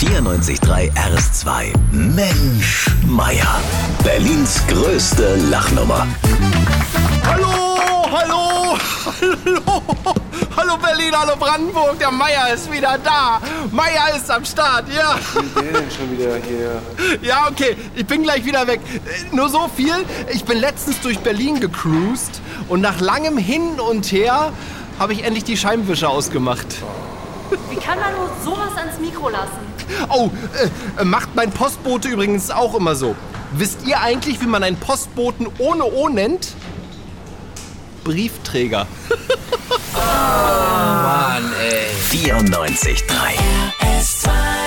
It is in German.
94.3 RS2. Mensch, Meier. Berlins größte Lachnummer. Hallo, hallo, hallo. Hallo Berlin, hallo Brandenburg, der Meier ist wieder da. Meier ist am Start, ja. Wie ist der denn schon wieder hier? Ja, okay, ich bin gleich wieder weg. Nur so viel, ich bin letztens durch Berlin gecruised und nach langem Hin und Her habe ich endlich die Scheibenwischer ausgemacht. Wie kann man nur sowas ans Mikro lassen? Oh, macht mein Postbote übrigens auch immer so. Wisst ihr eigentlich, wie man einen Postboten ohne O nennt? Briefträger. Mann, ey. 94.3 RS2.